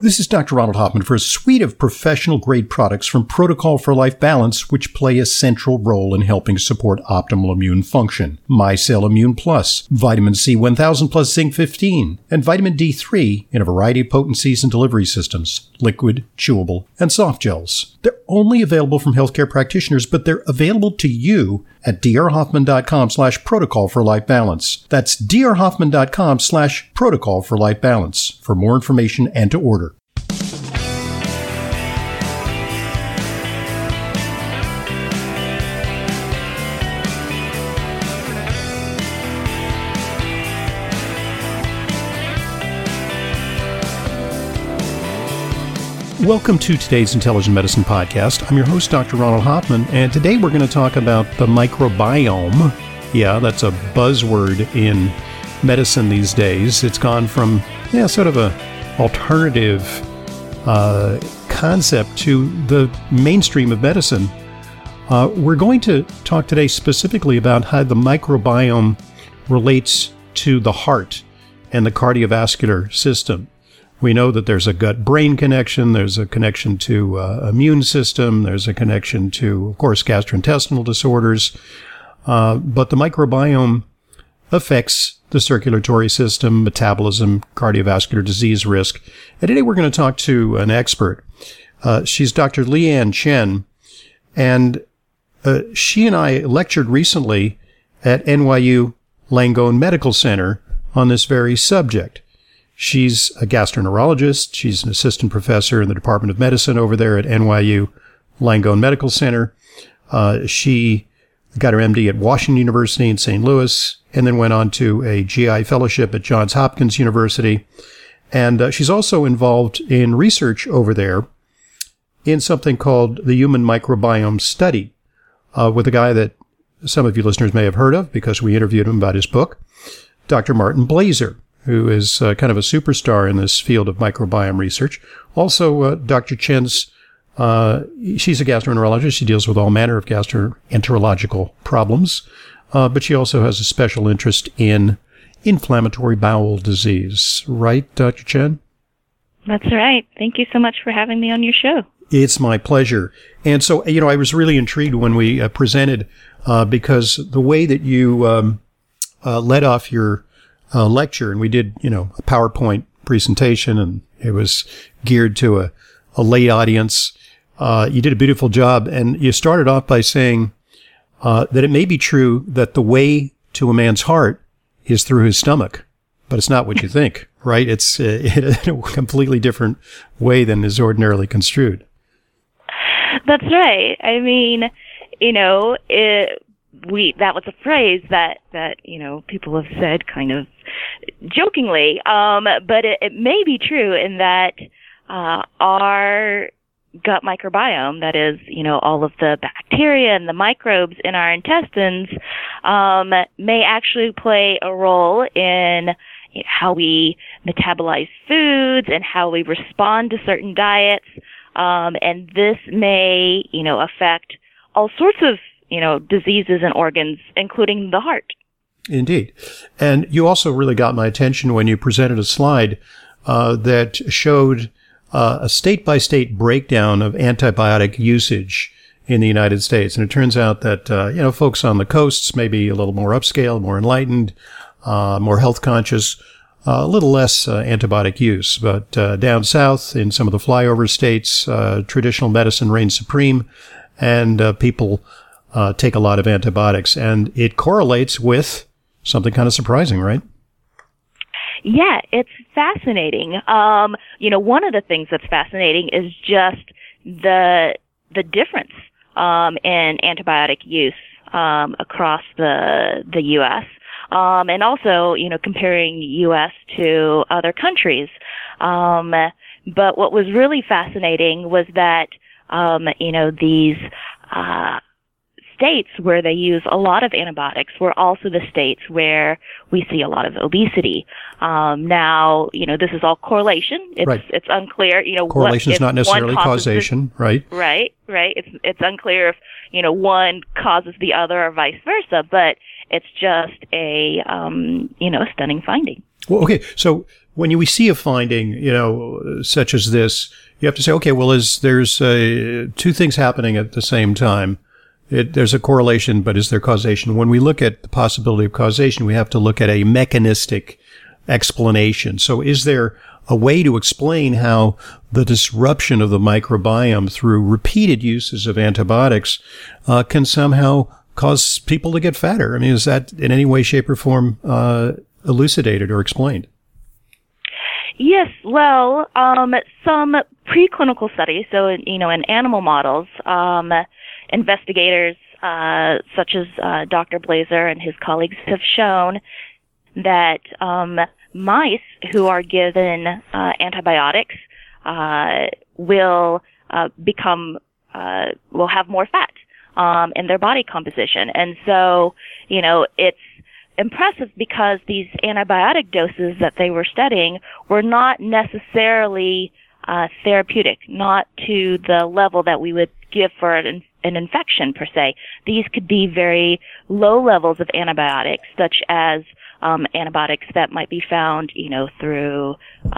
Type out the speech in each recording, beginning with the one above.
This is Dr. Ronald Hoffman for a suite of professional-grade products from Protocol for Life Balance, which play a central role in helping support optimal immune function. MyCell Immune Plus, Vitamin C 1000 plus Zinc 15, and Vitamin D3 in a variety of potencies and delivery systems, liquid, chewable, and soft gels. They're only available from healthcare practitioners, but they're available to you at drhoffman.com/protocol for life balance. That's drhoffman.com/protocol for life balance for more information and to order. Welcome to today's Intelligent Medicine Podcast. I'm your host, Dr. Ronald Hoffman, and today we're going to talk about the microbiome. Yeah, that's a buzzword in medicine these days. It's gone from, sort of a alternative concept to the mainstream of medicine. We're going to talk today specifically about how the microbiome relates to the heart and the cardiovascular system. We know that there's a gut-brain connection, there's a connection to immune system, there's a connection to, of course, gastrointestinal disorders, but the microbiome affects the circulatory system, metabolism, cardiovascular disease risk. And today we're going to talk to an expert. She's Dr. Lian Chen, and she and I lectured recently at NYU Langone Medical Center on this very subject. She's a gastroenterologist. She's an assistant professor in the Department of Medicine over there at NYU Langone Medical Center. She got her MD at Washington University in St. Louis, and then went on to a GI fellowship at Johns Hopkins University. And she's also involved in research over there in something called the Human Microbiome Study, with a guy that some of you listeners may have heard of because we interviewed him about his book, Dr. Martin Blaser, who is kind of a superstar in this field of microbiome research. Also, Dr. Chen's, she's a gastroenterologist. She deals with all manner of gastroenterological problems, but she also has a special interest in inflammatory bowel disease. Right, Dr. Chen? That's right. Thank you so much for having me on your show. It's my pleasure. And so, I was really intrigued when we presented, because the way that you led off your lecture, and we did, a PowerPoint presentation, and it was geared to a lay audience. You did a beautiful job, and you started off by saying that it may be true that the way to a man's heart is through his stomach, but it's not what you think, right? It's in a completely different way than is ordinarily construed. That's right. I mean, that was a phrase that people have said kind of jokingly, but it may be true in that our gut microbiome, that is, all of the bacteria and the microbes in our intestines, may actually play a role in how we metabolize foods and how we respond to certain diets, and this may, affect all sorts of diseases and organs, including the heart. Indeed. And you also really got my attention when you presented a slide that showed a state-by-state breakdown of antibiotic usage in the United States. And it turns out that, folks on the coasts may be a little more upscale, more enlightened, more health conscious, a little less antibiotic use. But down south in some of the flyover states, traditional medicine reigns supreme, and people take a lot of antibiotics, and it correlates with something kind of surprising, right? Yeah, it's fascinating. One of the things that's fascinating is just the difference in antibiotic use across the U.S. And also, comparing U.S. to other countries. But what was really fascinating was that these states where they use a lot of antibiotics were also the states where we see a lot of obesity. Now, this is all correlation. It's unclear, correlation is not necessarily causation, right? Right. It's unclear if, one causes the other or vice versa, but it's just a stunning finding. Well, okay. So when we see a finding, such as this, you have to say, okay, well, there's two things happening at the same time. There's a correlation, but is there causation? When we look at the possibility of causation, we have to look at a mechanistic explanation. So is there a way to explain how the disruption of the microbiome through repeated uses of antibiotics can somehow cause people to get fatter? I mean, is that in any way, shape, or form elucidated or explained? Yes, well, some preclinical studies, so in animal models, investigators such as Dr. Blazer and his colleagues have shown that mice who are given antibiotics will have more fat in their body composition, and so it's impressive because these antibiotic doses that they were studying were not necessarily therapeutic, not to the level that we would give for an infection per se. These could be very low levels of antibiotics, such as antibiotics that might be found, through,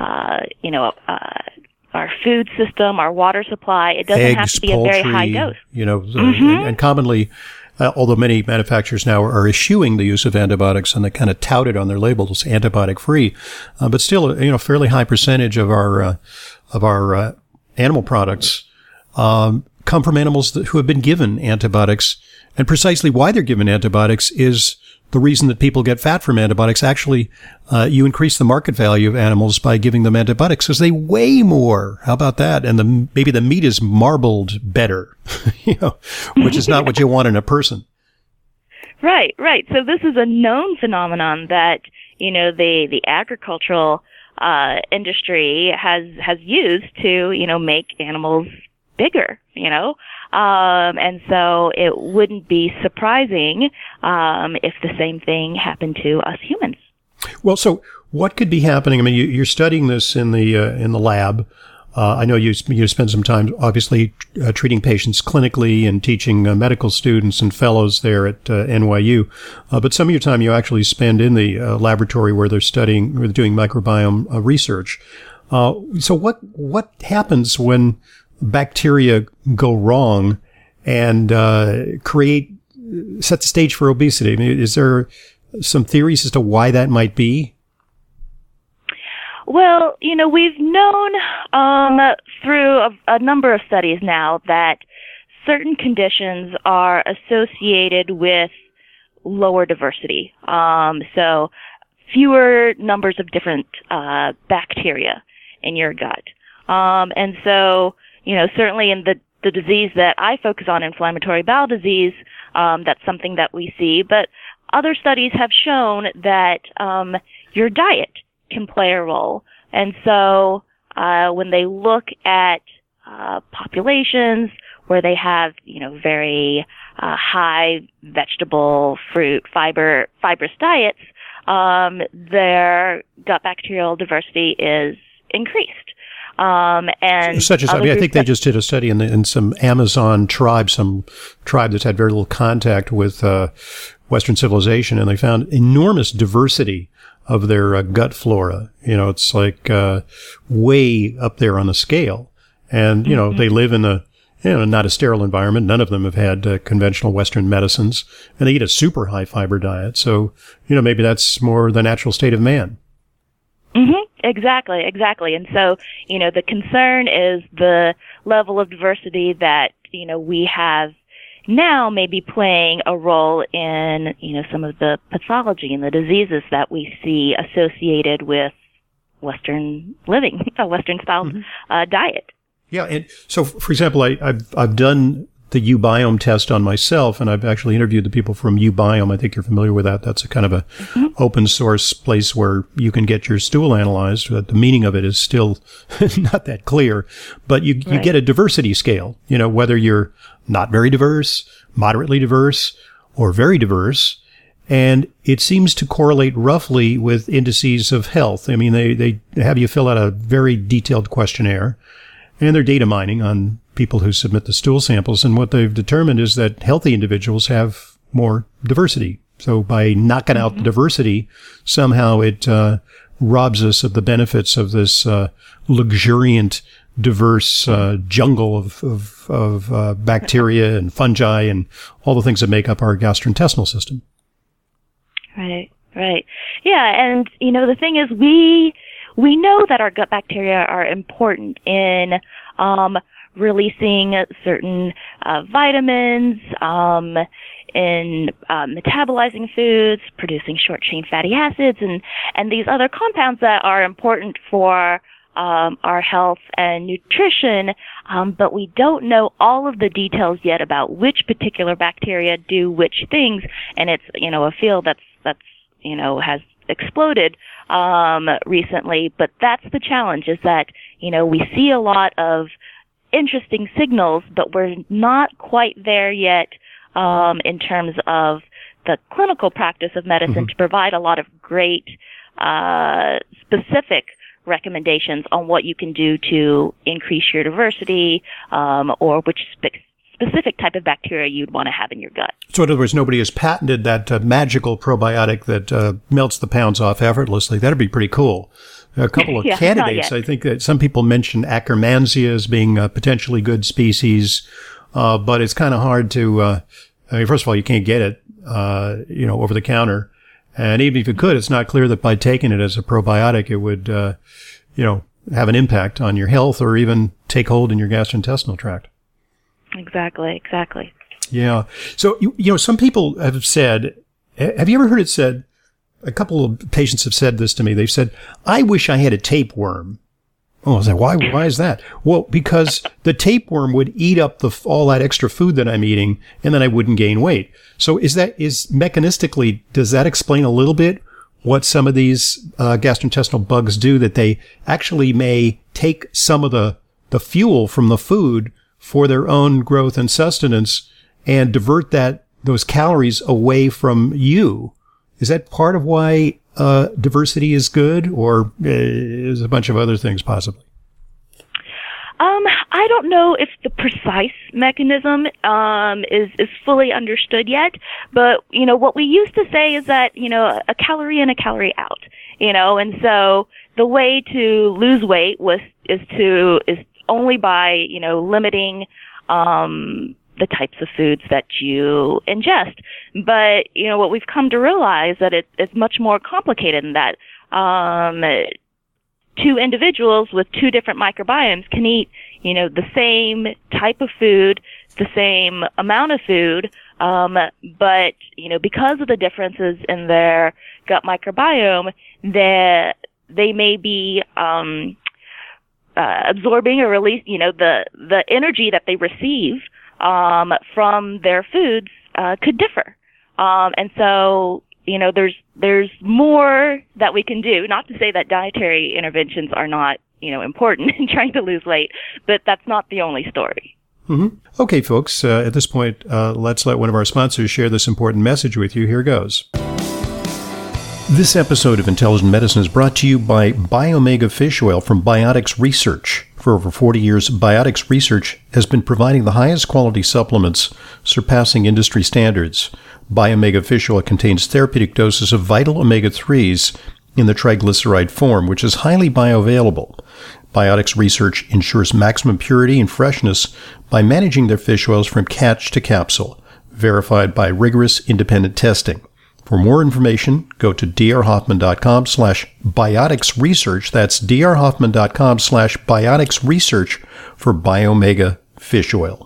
our food system, our water supply. It doesn't Eggs, have to be poultry, a very high dose. And commonly, although many manufacturers now are eschewing the use of antibiotics and they kind of tout it on their labels, antibiotic free, but still, a fairly high percentage of our animal products come from animals who have been given antibiotics, and precisely why they're given antibiotics is the reason that people get fat from antibiotics. Actually, you increase the market value of animals by giving them antibiotics because they weigh more. How about that? And maybe the meat is marbled better, which is not what you want in a person. Right. So this is a known phenomenon that, the agricultural industry has used to, make animals bigger, and so it wouldn't be surprising if the same thing happened to us humans. Well, so what could be happening? I mean, you're studying this in the lab. I know you spend some time, obviously, treating patients clinically and teaching medical students and fellows there at NYU. But some of your time you actually spend in the laboratory where they're doing microbiome research. So what happens when bacteria go wrong and set the stage for obesity? I mean, is there some theories as to why that might be? Well, we've known through a number of studies now that certain conditions are associated with lower diversity. So fewer numbers of different bacteria in your gut. And so, certainly in the disease that I focus on, inflammatory bowel disease, that's something that we see. But other studies have shown that your diet can play a role. And so when they look at populations where they have, very high vegetable, fruit, fibrous diets, their gut bacterial diversity is increased. And such as, I think they just did a study in some Amazon tribe, some tribe that's had very little contact with Western civilization, and they found enormous diversity of their gut flora. It's like way up there on the scale. And, they live in not a sterile environment. None of them have had conventional Western medicines, and they eat a super high fiber diet. So, maybe that's more the natural state of man. Mm-hmm. Exactly. And so, the concern is the level of diversity that, we have now may be playing a role in, some of the pathology and the diseases that we see associated with Western living, a Western style diet. Yeah. And so, for example, I've done the uBiome test on myself, and I've actually interviewed the people from uBiome. I think you're familiar with that. That's a kind of a open source place where you can get your stool analyzed. The meaning of it is still not that clear, but you get a diversity scale, whether you're not very diverse, moderately diverse, or very diverse. And it seems to correlate roughly with indices of health. I mean, they have you fill out a very detailed questionnaire, and they're data mining on people who submit the stool samples. And what they've determined is that healthy individuals have more diversity. So by knocking out the diversity, somehow it robs us of the benefits of this luxuriant, diverse jungle of bacteria and fungi and all the things that make up our gastrointestinal system. Right. Yeah, and the thing is, we know that our gut bacteria are important in releasing certain vitamins, in metabolizing foods, producing short-chain fatty acids, and these other compounds that are important for our health and nutrition, but we don't know all of the details yet about which particular bacteria do which things, and it's a field that's has exploded recently. But that's the challenge, is that we see a lot of interesting signals, but we're not quite there yet in terms of the clinical practice of medicine to provide a lot of great specific recommendations on what you can do to increase your diversity or which specific type of bacteria you'd want to have in your gut. So in other words, nobody has patented that magical probiotic that melts the pounds off effortlessly. That'd be pretty cool. A couple of candidates. I think that some people mention Akkermansia as being a potentially good species, but it's kind of hard to, first of all, you can't get it, over the counter. And even if you could, it's not clear that by taking it as a probiotic, it would, have an impact on your health or even take hold in your gastrointestinal tract. Exactly. Yeah. So, some people have said, have you ever heard it said, a couple of patients have said this to me. They've said, I wish I had a tapeworm. Oh, I was like, why is that? Well, because the tapeworm would eat up all that extra food that I'm eating, and then I wouldn't gain weight. So is mechanistically, does that explain a little bit what some of these gastrointestinal bugs do, that they actually may take some of the fuel from the food for their own growth and sustenance and divert those calories away from you? Is that part of why diversity is good, or is a bunch of other things possibly? I don't know if the precise mechanism is fully understood yet, but what we used to say is that a calorie in, a calorie out, and so the way to lose weight is only by limiting the types of foods that you ingest. But, what we've come to realize that it's much more complicated than that. Two individuals with two different microbiomes can eat, the same type of food, the same amount of food, but, because of the differences in their gut microbiome, they may be absorbing or release, the energy that they receive from their foods could differ. And so, there's more that we can do. Not to say that dietary interventions are not, important in trying to lose weight, but that's not the only story. Mm-hmm. Okay, folks, at this point, let's let one of our sponsors share this important message with you. Here goes. This episode of Intelligent Medicine is brought to you by Biomega Fish Oil from Biotics Research. For over 40 years, Biotics Research has been providing the highest quality supplements, surpassing industry standards. Biomega Fish Oil contains therapeutic doses of vital omega-3s in the triglyceride form, which is highly bioavailable. Biotics Research ensures maximum purity and freshness by managing their fish oils from catch to capsule, verified by rigorous independent testing. For more information, go to drhoffman.com/bioticsresearch. That's drhoffman.com/bioticsresearch for Biomega Fish Oil.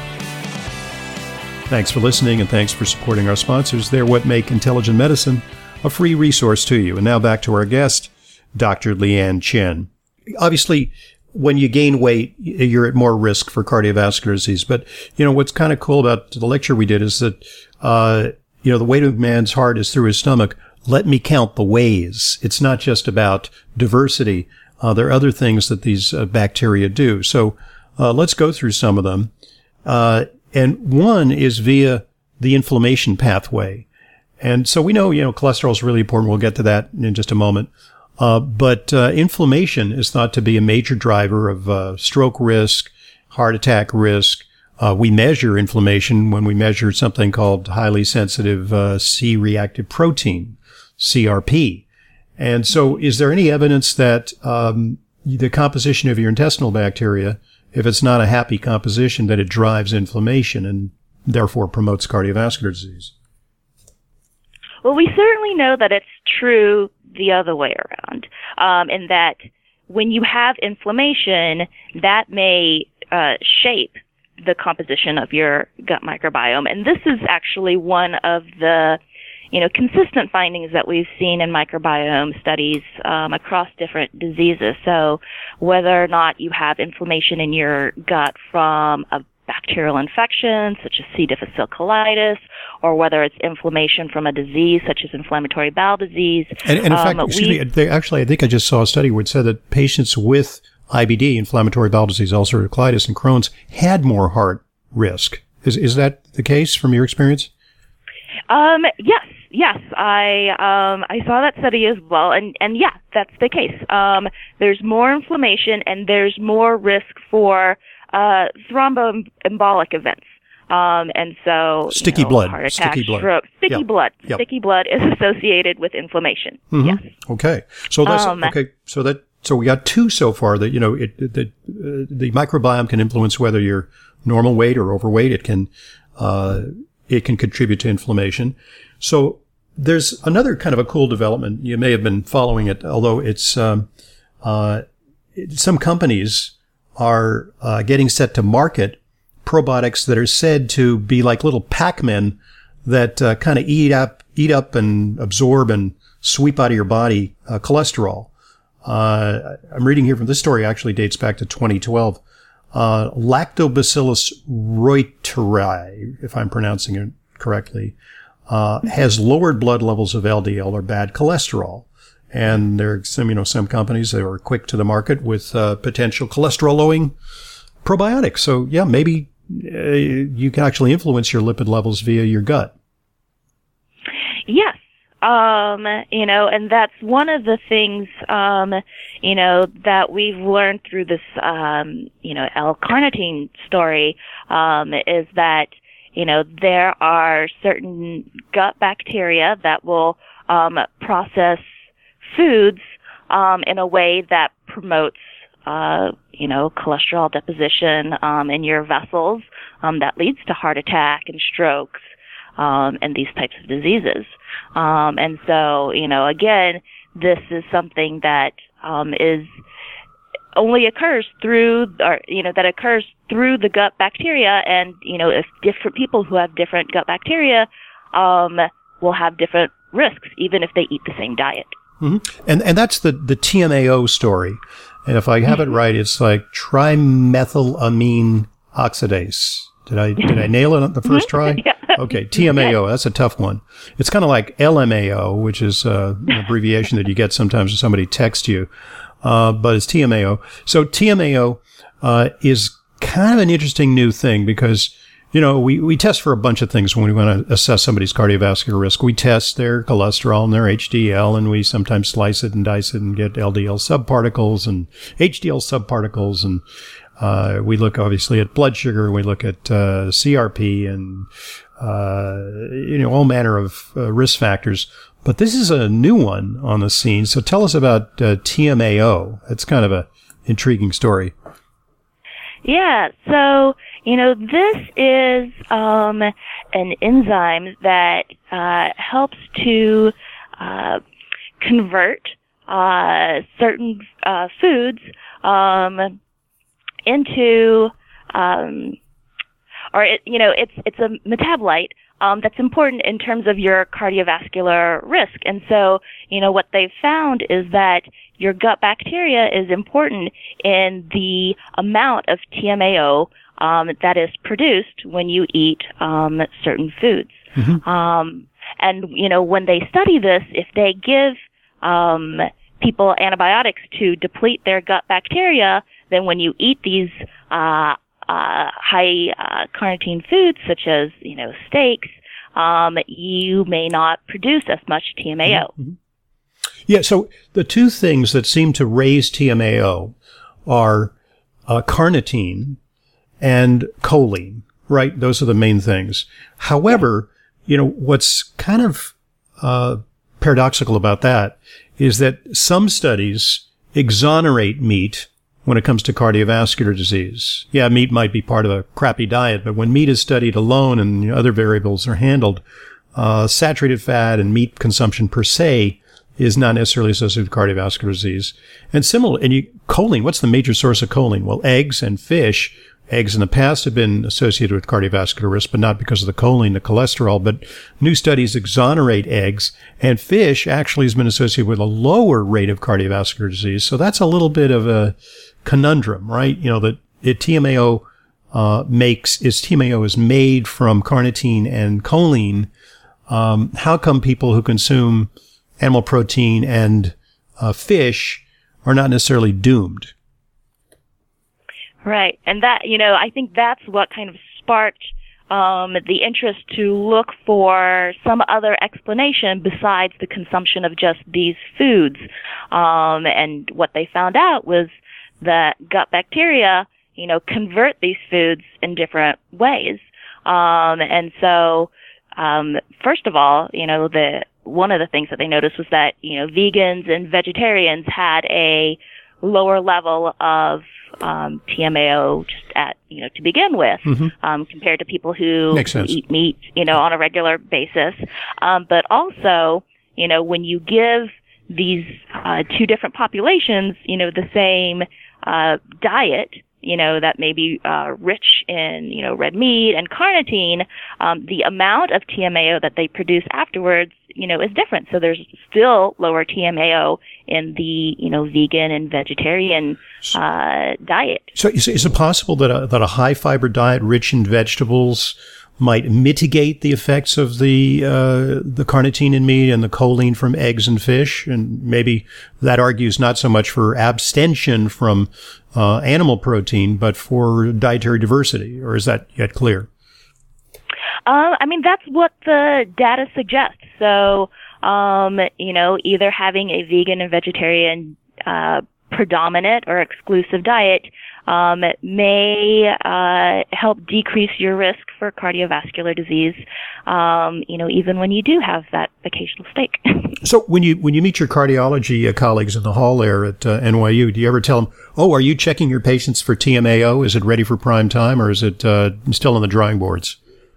Thanks for listening, and thanks for supporting our sponsors. They're what make Intelligent Medicine a free resource to you. And now back to our guest, Dr. Leanne Chen. Obviously, when you gain weight, you're at more risk for cardiovascular disease. But, what's kind of cool about the lecture we did is that, the weight of man's heart is through his stomach. Let me count the ways. It's not just about diversity. There are other things that these bacteria do. So let's go through some of them. And one is via the inflammation pathway. And so we know, cholesterol is really important. We'll get to that in just a moment. But inflammation is thought to be a major driver of stroke risk, heart attack risk. We measure inflammation when we measure something called highly sensitive C-reactive protein, CRP. And so is there any evidence that the composition of your intestinal bacteria, if it's not a happy composition, that it drives inflammation and therefore promotes cardiovascular disease? Well, we certainly know that it's true the other way around, in that when you have inflammation, that may shape the composition of your gut microbiome. And this is actually one of the consistent findings that we've seen in microbiome studies across different diseases. So whether or not you have inflammation in your gut from a bacterial infection, such as C. difficile colitis, or whether it's inflammation from a disease such as inflammatory bowel disease. And in fact, I think I just saw a study where it said that patients with IBD, inflammatory bowel disease, ulcerative colitis, and Crohn's had more heart risk. Is that the case from your experience? Yes. I saw that study as well, and yeah, that's the case. There's more inflammation and there's more risk for thromboembolic events. And so sticky blood, heart attack, sticky blood, stroke, sticky blood. Yep. Sticky blood is associated with inflammation. Mm-hmm. Yes. Okay. So that's okay. So we got two so far that the microbiome can influence whether you're normal weight or overweight. It can contribute to inflammation. So there's another kind of a cool development. You may have been following it, although it's some companies are getting set to market probiotics that are said to be like little Pac-Men that kind of eat up and absorb and sweep out of your body cholesterol. I'm reading here from this story, actually dates back to 2012. Lactobacillus reuteri, if I'm pronouncing it correctly, has lowered blood levels of LDL or bad cholesterol. And there are some companies that are quick to the market with potential cholesterol-lowering probiotics. So yeah, maybe you can actually influence your lipid levels via your gut. Yes. And that's one of the things, that we've learned through this, L-carnitine story, is that, there are certain gut bacteria that will, process foods, in a way that promotes, cholesterol deposition, in your vessels, that leads to heart attack and strokes, and these types of diseases. And so, again, this is something that only occurs through, the gut bacteria. And, if different people who have different gut bacteria will have different risks, even if they eat the same diet. Mm-hmm. And that's the TMAO story. And if I have it right, it's like trimethylamine oxidase. Did I nail it on the first try? Yeah. Okay, TMAO, that's a tough one. It's kind of like LMAO, which is an abbreviation that you get sometimes when somebody texts you, but it's TMAO. So TMAO is kind of an interesting new thing because, we test for a bunch of things when we want to assess somebody's cardiovascular risk. We test their cholesterol and their HDL, and we sometimes slice it and dice it and get LDL subparticles and HDL subparticles, and we look obviously at blood sugar. We look at CRP and all manner of risk factors. But this is a new one on the scene. So tell us about TMAO. It's kind of a intriguing story. Yeah. So this is an enzyme that helps to convert certain foods into it's a metabolite that's important in terms of your cardiovascular risk. And so, what they've found is that your gut bacteria is important in the amount of TMAO that is produced when you eat certain foods. Mm-hmm. And, when they study this, if they give people antibiotics to deplete their gut bacteria, then when you eat these high carnitine foods such as steaks, you may not produce as much TMAO. Mm-hmm. Yeah. So the two things that seem to raise TMAO are carnitine and choline. Right. Those are the main things. However, what's kind of paradoxical about that is that some studies exonerate meat when it comes to cardiovascular disease. Yeah, meat might be part of a crappy diet, but when meat is studied alone and other variables are handled, saturated fat and meat consumption per se is not necessarily associated with cardiovascular disease. And similar, choline, what's the major source of choline? Well, eggs and fish. Eggs in the past have been associated with cardiovascular risk, but not because of the choline, the cholesterol. But new studies exonerate eggs, and fish actually has been associated with a lower rate of cardiovascular disease. So that's a little bit of a conundrum, right? That TMAO TMAO is made from carnitine and choline. How come people who consume animal protein and fish are not necessarily doomed? Right. And that, I think that's what kind of sparked the interest to look for some other explanation besides the consumption of just these foods. And what they found out was that gut bacteria, convert these foods in different ways. And so, first of all, one of the things that they noticed was that, vegans and vegetarians had a lower level of TMAO just to begin with, compared to people who eat meat, on a regular basis. But also, when you give these two different populations, the same diet, that may be rich in, red meat and carnitine, the amount of TMAO that they produce afterwards, is different. So there's still lower TMAO in the, vegan and vegetarian diet. So is it possible that a high fiber diet rich in vegetables might mitigate the effects of the carnitine in meat and the choline from eggs and fish? And maybe that argues not so much for abstention from animal protein, but for dietary diversity, or is that yet clear? That's what the data suggests. So, either having a vegan and vegetarian predominant or exclusive diet may help decrease your risk for cardiovascular disease, even when you do have that occasional steak. So when you meet your cardiology colleagues in the hall there at NYU, do you ever tell them, "Oh, are you checking your patients for TMAO? Is it ready for prime time, or is it still on the drawing boards?"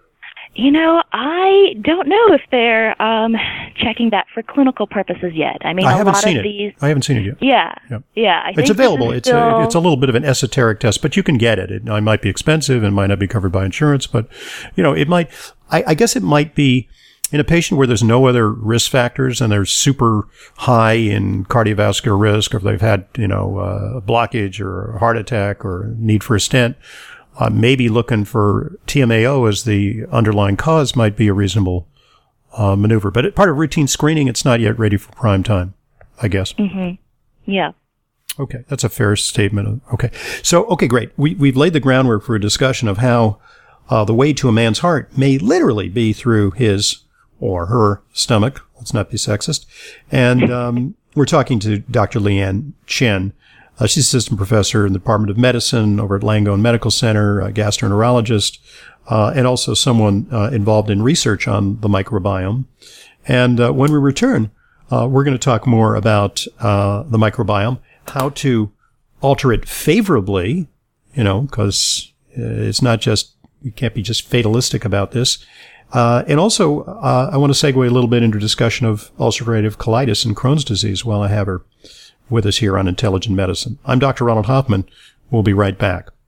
I don't know if they're checking that for clinical purposes yet. I haven't seen it. I haven't seen it yet. Yeah. I think it's available. It's a little bit of an esoteric test, but you can get it. It might be expensive and might not be covered by insurance, but it might. I guess it might be in a patient where there's no other risk factors and they're super high in cardiovascular risk, or if they've had a blockage or a heart attack or need for a stent. Maybe looking for TMAO as the underlying cause might be a reasonable maneuver. But part of routine screening, it's not yet ready for prime time, I guess. Mm-hmm. Yeah. Okay, that's a fair statement. Okay. So, great. We've laid the groundwork for a discussion of how the way to a man's heart may literally be through his or her stomach. Let's not be sexist. And we're talking to Dr. Leanne Chen. She's assistant professor in the Department of Medicine over at Langone Medical Center, a gastroenterologist, and also someone involved in research on the microbiome. And when we return, we're going to talk more about the microbiome, how to alter it favorably, because it's not just, you can't be just fatalistic about this. And also, I want to segue a little bit into discussion of ulcerative colitis and Crohn's disease while I have her with us here on Intelligent Medicine. I'm Dr. Ronald Hoffman. We'll be right back.